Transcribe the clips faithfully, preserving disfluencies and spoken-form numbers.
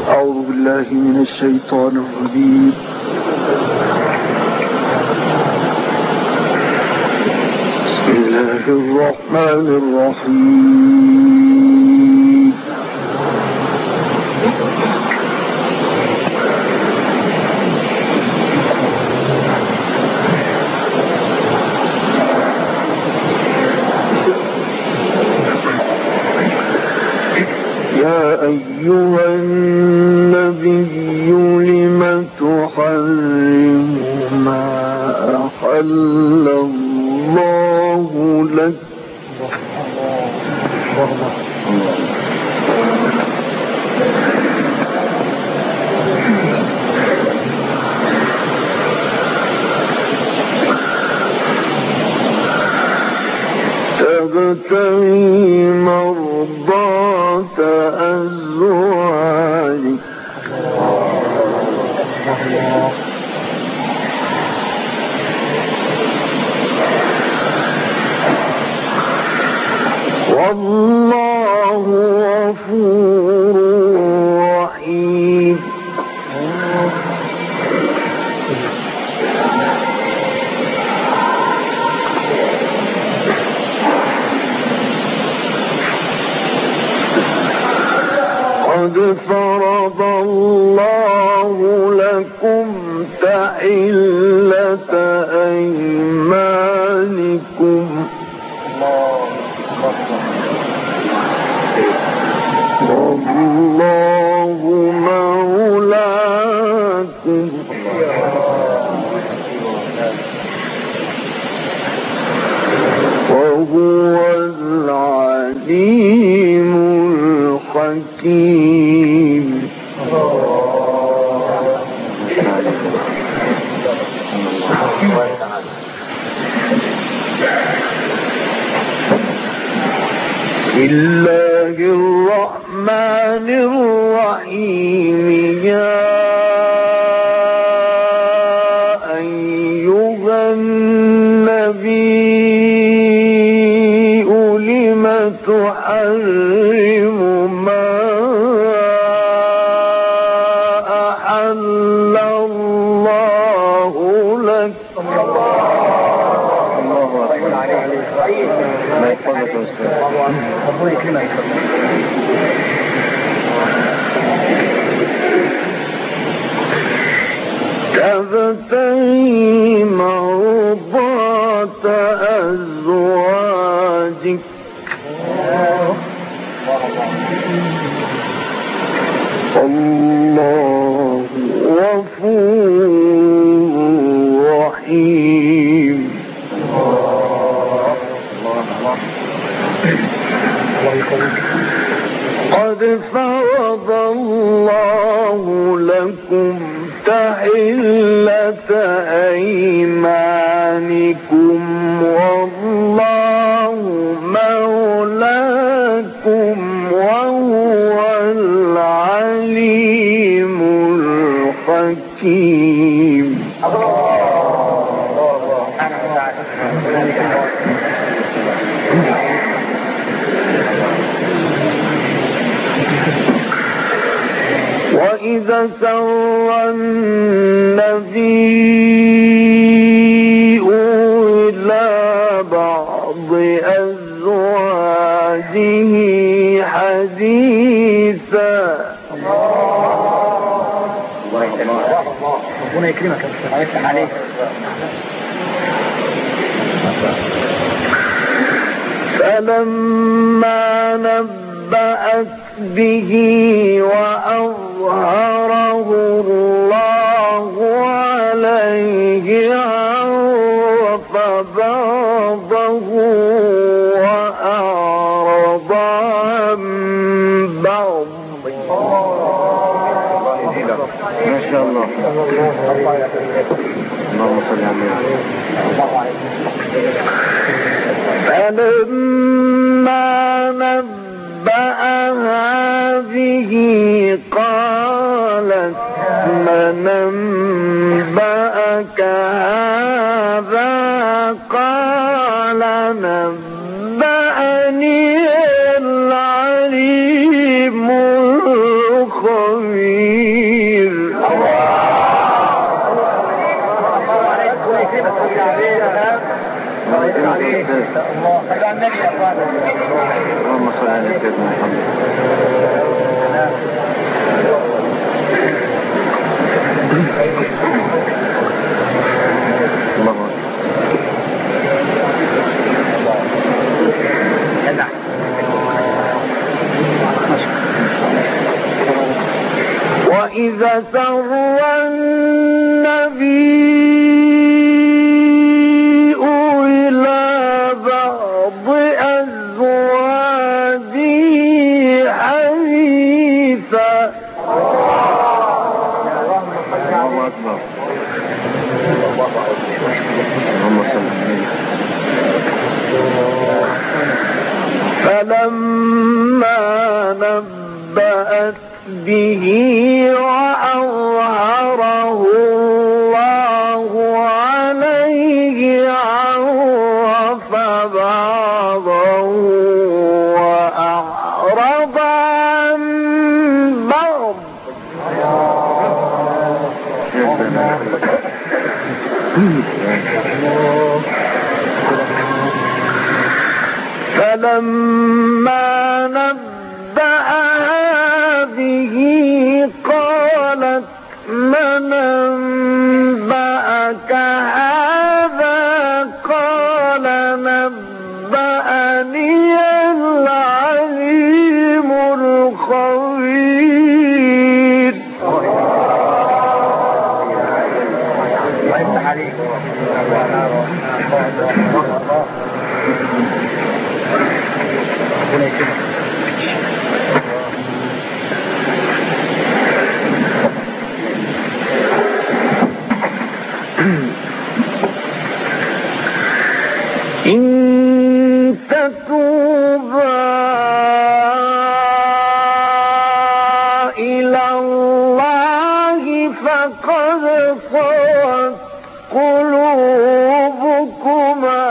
أعوذ بالله من الشيطان الرجيم. بسم الله الرحمن الرحيم. يا أيها النبي لم تحرم ما أحل الله لك تبتغي مرضات أزواجك والله غفور رحيم. قد فرض الله لكم تحلة أيمانكم والله مولاكم وهو العليم الحكيم. بسم الله الرحمن الرحيم. يا أيها النبي لم تحرم ما أحل الله لك تبتغي مرضات أزواجك الله غفور رحيم. قد فرض الله لكم تحلة أيمانكم والله مولاكم وهو العليم الحكيم. وإذا سر النبي إلى بعض أزواجه حديثا ربنا يكرمك ويفتح عليك فلما نبأت به وأظهره الله عليه عرف بعضه وأعرض عن بعض. ما شاء الله. اللهم صل على فلما نبأها به قالت من أنبأك هذا قال نبأني العليم الخبير. خبير. اللهم صل على سيدنا محمد. وإذا سر النبي إلى بعض أزواجه حديثا فلما نبأت به وأظهره الله عليه عرف بعضه وأعرض عن بعض. فلما نبأها به قالت من أنبأك هذا؟ قال نبأني العليم الخبير. إن تتوبا إلى الله فقد صغت قلوبكما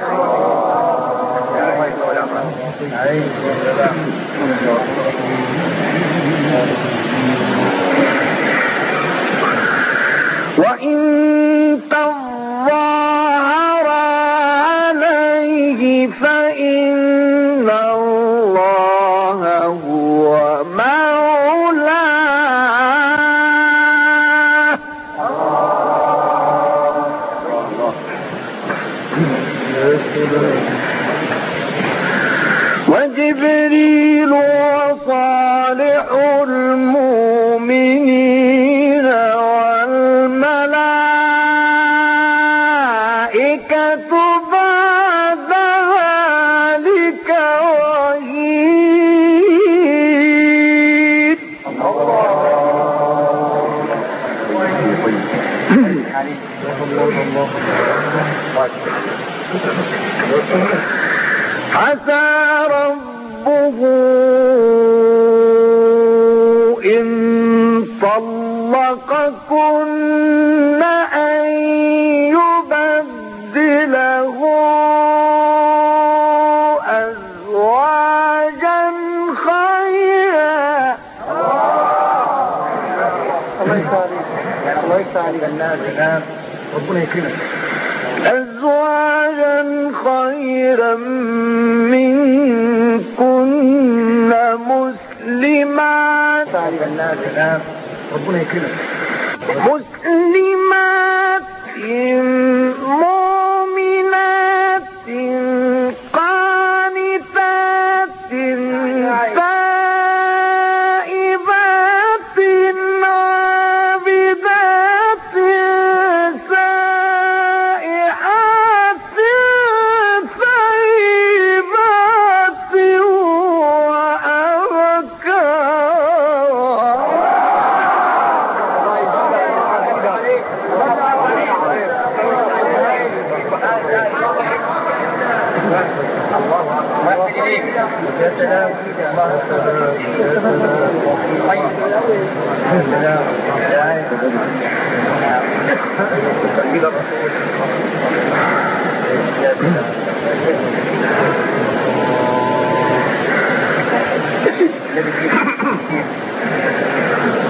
وإن تظاهر عليه فإن الله هو مولاه وجبريل وصالح المؤمنين والملائكة بعد ذلك ظهير. عسى ربه إن طلقكن أن يبدله أزواجا خيرا أزواجا خيرا منكن مسلمات مسلمات مؤمنات قانتات تائبات عابدات سائحات ثيبات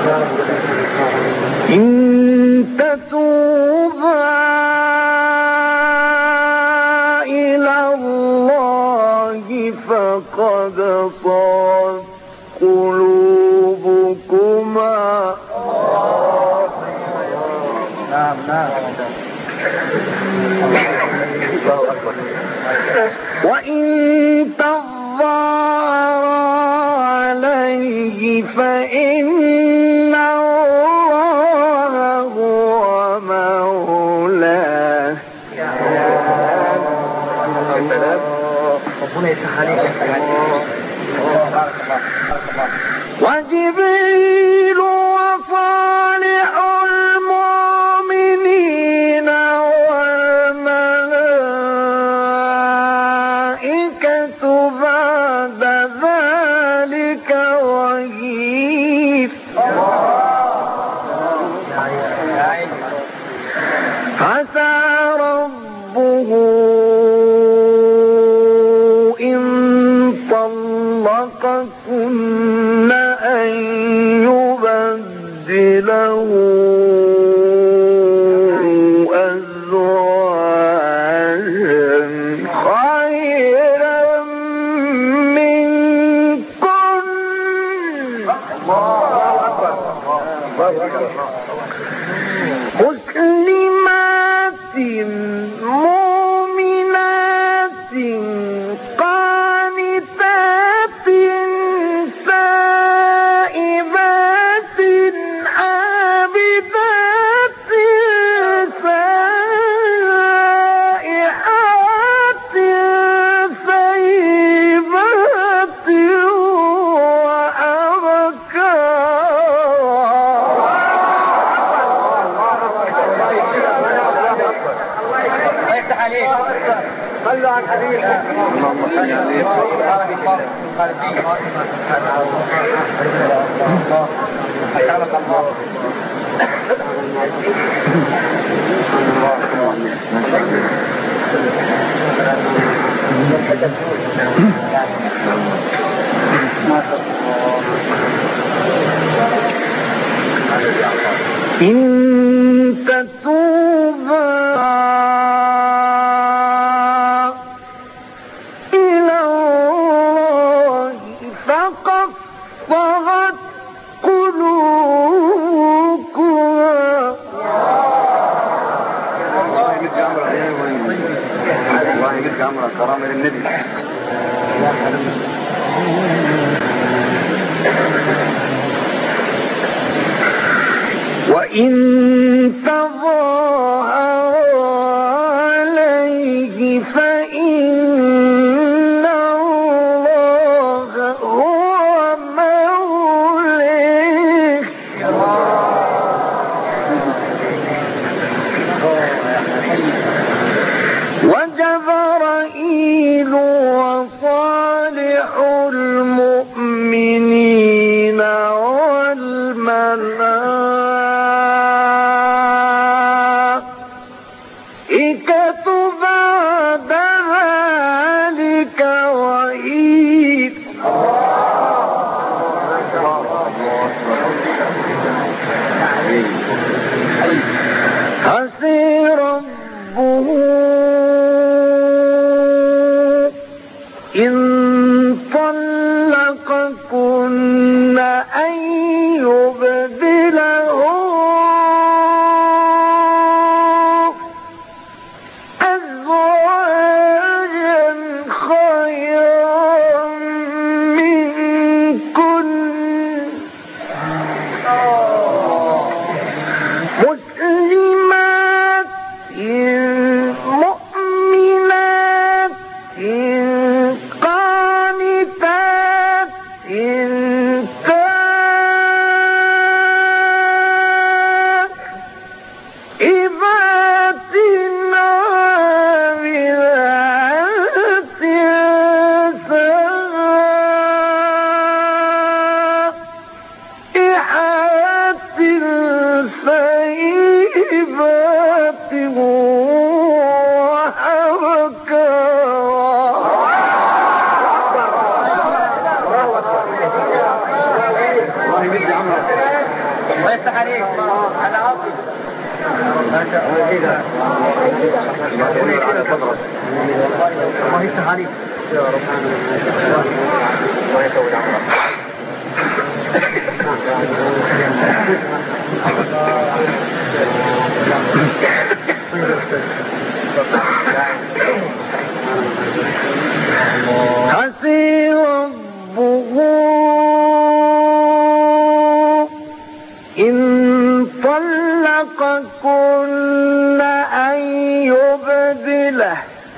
إن تتوبا إلى الله فقد صغت قلوبكما وإن تظاهرا عليه فإن الله هو مولاه وجبريل وصالح المؤمنين والملائكة بعد ذلك ظهير عسى ربه إن طلقكن أن يبدله أزواجا خيرا منكن مسلمات مؤمنات قانتات تائبات عابدات سائحات ثيبات صلوا على الحبيب. اللهم صل عليه. أكرمك الله. إن تتوبا إلى الله فقد صغت قلوبكما. الله يمد عمرك كرامة للنبي. وإن تظاهرا عليه فإن الله هو مولاه وجبرائيل وصالح المؤمنين والملائكة بعد ذلك ظهير. عسى ربه إن طلقكن أن يبدله الله يفتح عليك على عاطف ما شاء الله كده الله يفتح عليك يا رب الله يسوي عمرك عسى ربه إن طلقكن أن يبدله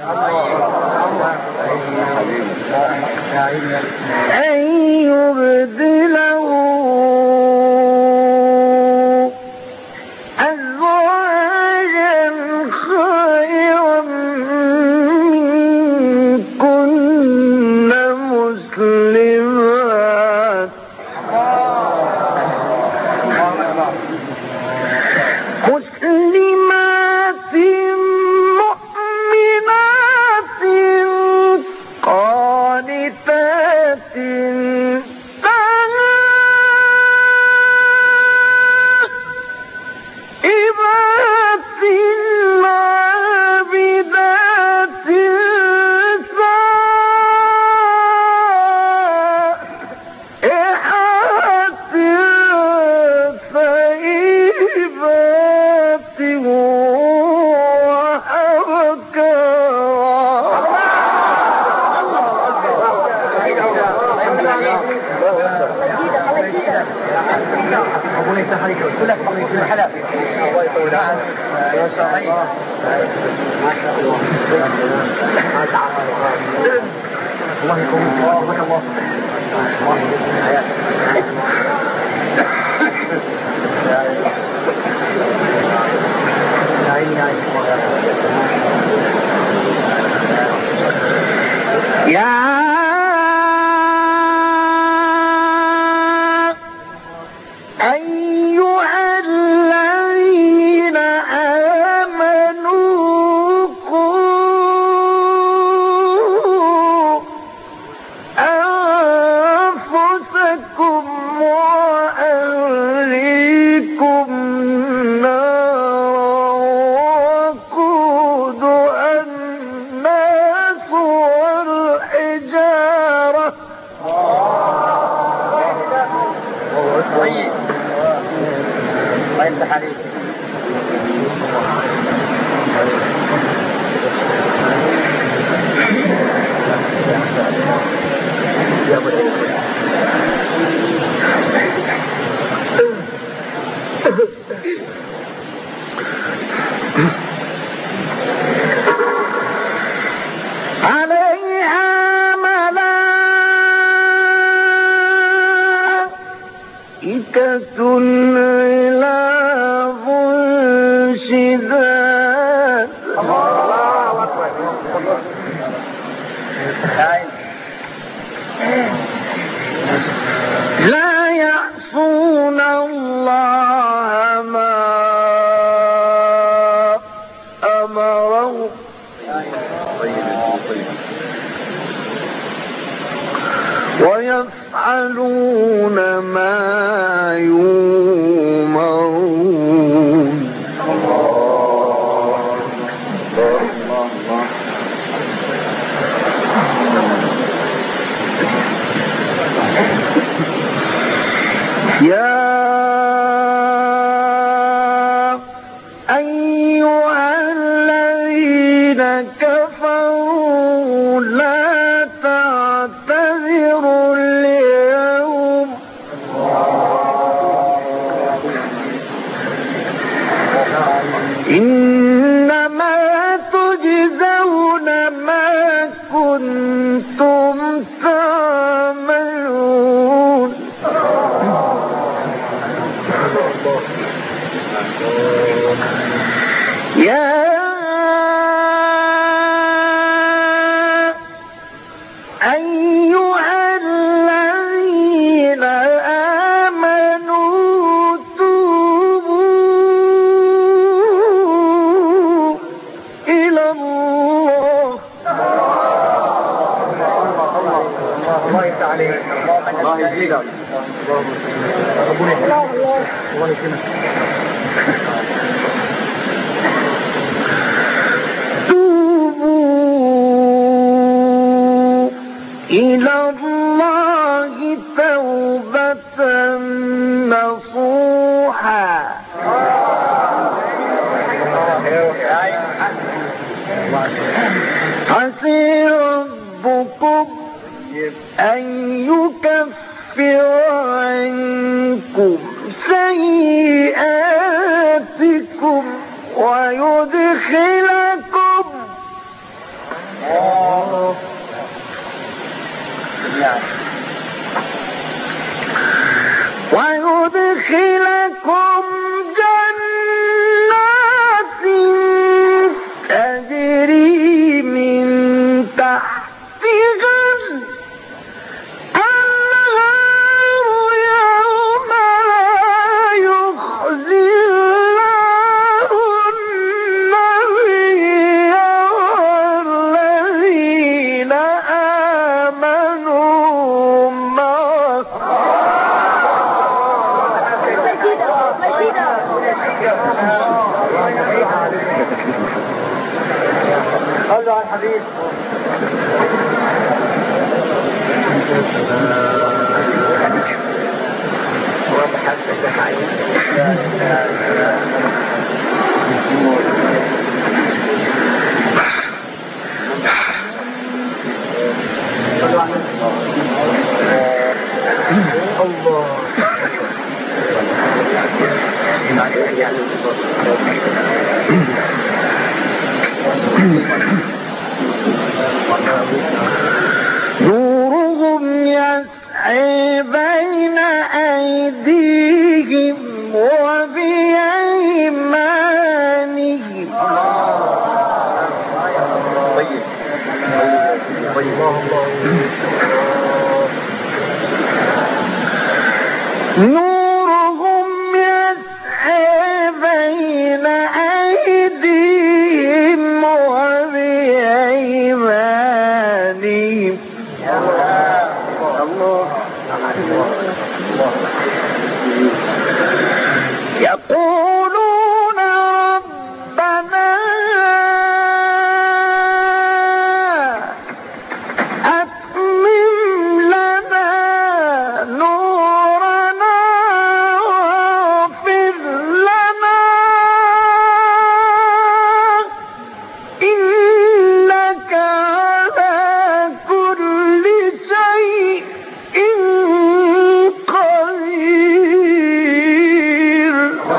أن يبدله أزواجا خيرا منكن مسلمات مسلمات مؤمنات قانتات إبات عابدات سائحات ثيبات أبونا يفتح عليك كل لك الله يكون حلال الله يطول عنك ما شاء الله ما شاء الله الله يكون الله الله يا أيها الذين آمنوا قوا أنفسكم وأهليكم نارا وقودها الناس والحجارة طيب الله يفتح عليك عليها ملائكة غلاظ شداد الله أكبر لا يعصون الله ما أمرهم ويفعلون ما يؤمرون يا أيها الذين كفروا لا تعتذروا اليوم إنما تجزون ما كنتم تعملون يا أيها الذين آمنوا توبوا إلى الله الله يفتح عليك الله يزيدك توبوا إلى الله توبة نصوحا عسى ربكم أن يكفر عنكم سيئاتكم ويدخلكم ويدخلكم جنات تجري من تحتها الأنهار يوم لا يخزي الله النبي والذين آمنوا معه صلوا على الحبيب. نورهم يسعى بين أيديهم وبأيمانهم نورهم يسعى بين أيديهم وبأيمانهم يقولون ربنا أتمم لنا نورنا واغفر لنا إنك على كل شيء قدير.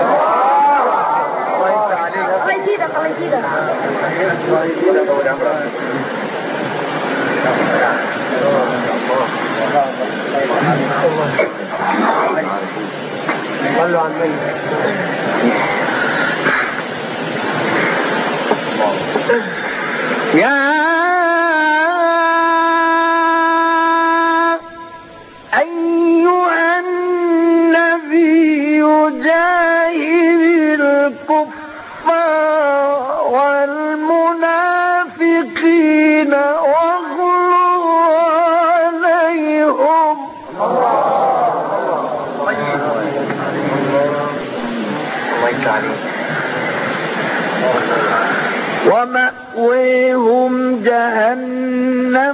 يا أيها النبي جاهد الكفار والمنافقين واغلظ عليهم ومأويهم جهنم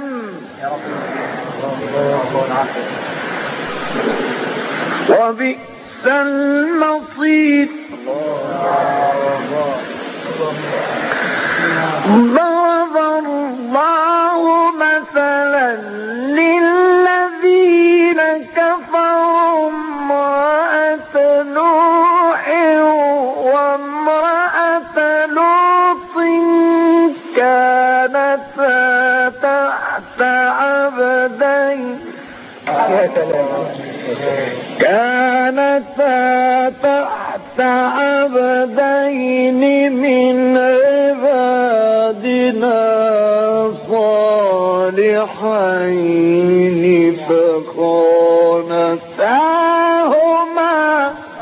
وبئس المصير. ضرب الله مثلا للذين كفروا امرأة نوح وامرأة لوط كانتا تحت عبدين كانتا تحت عبدين من عبادنا صالحين فخانتاهما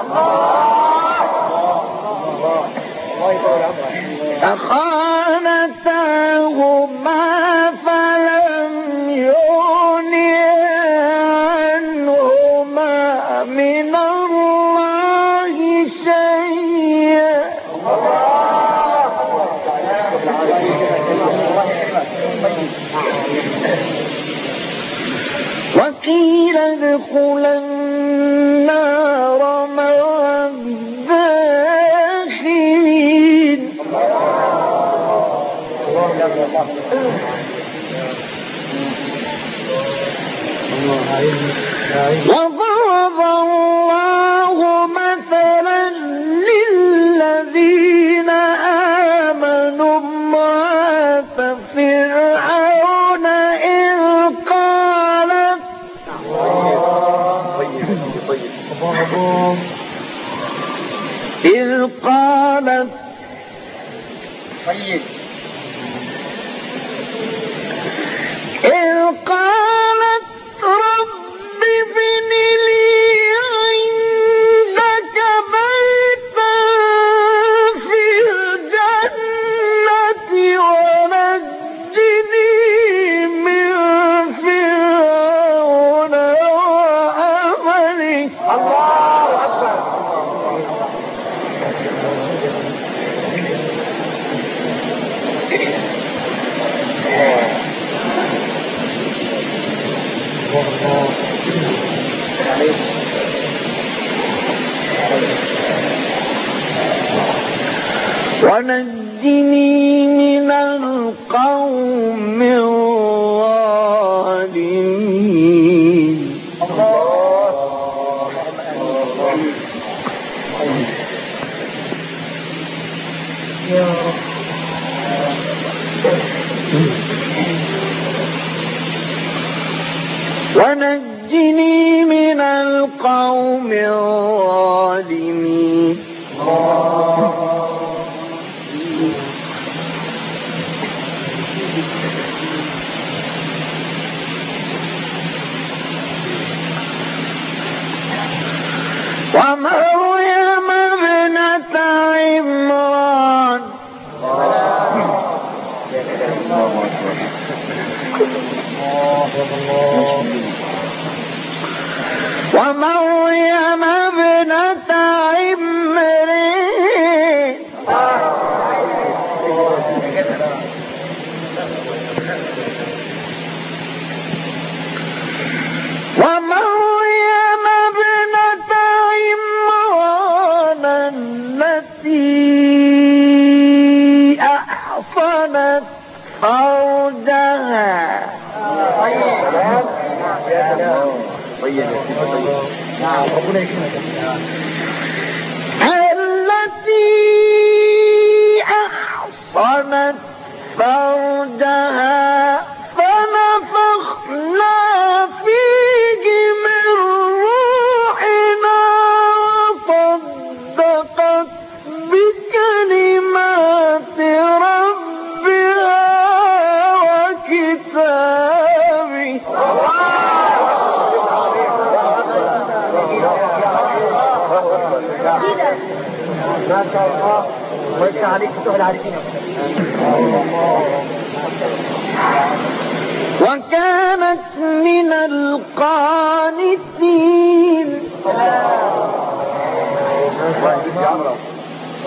فخانتاهما فلم يغنيا عنهما من الله يدخل النار مع الداخلين. وضرب الله مثلا للذين آمنوا امرأة فرعون إذ قالت إذ قالت إذ قالت رب ابن لي عندك بيتا في الجنة ونجني من فرعون وعمله. الله أكبر. ونجني من القوم الظالمين. ونجني من القوم الظالمين. ومريم ابنة عمران ومريم ابنة عمران ومريم ابنة عمران التي أحصنت فرجها التي أحصنت فرجها فنفخنا فيه من روحنا وصدقت بكلمات ربها وكتابه. ما شاء الله. ويفتح عليك فتوح العارفين. وكانت من القانتين.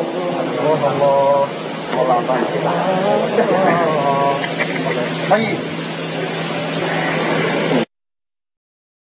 الله